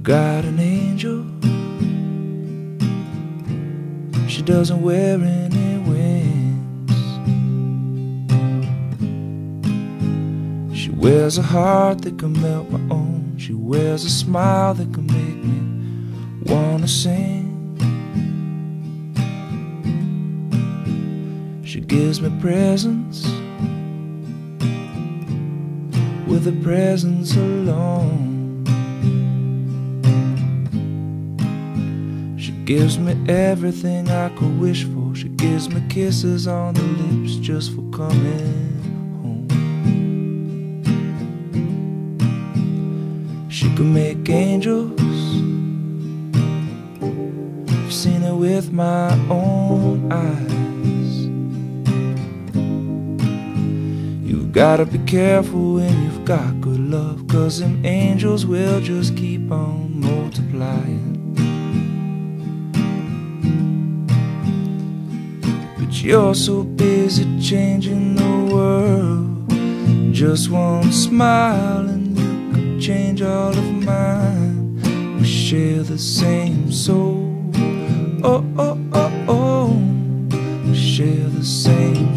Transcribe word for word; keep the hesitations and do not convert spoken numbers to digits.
got an angel. She doesn't wear any wings. She wears a heart that can melt my own. She wears a smile that can make me wanna sing. She gives me presents with a presence alone. She gives me everything I could wish for. She gives me kisses on the lips just for coming home. She can make angels. I've seen it with my own eyes. You've gotta be careful when you've got good love, 'cause them angels will just keep on multiplying. But you're so busy changing the world. Just one smile and you could change all of mine. We share the same soul. Oh, oh, oh, oh. We share the same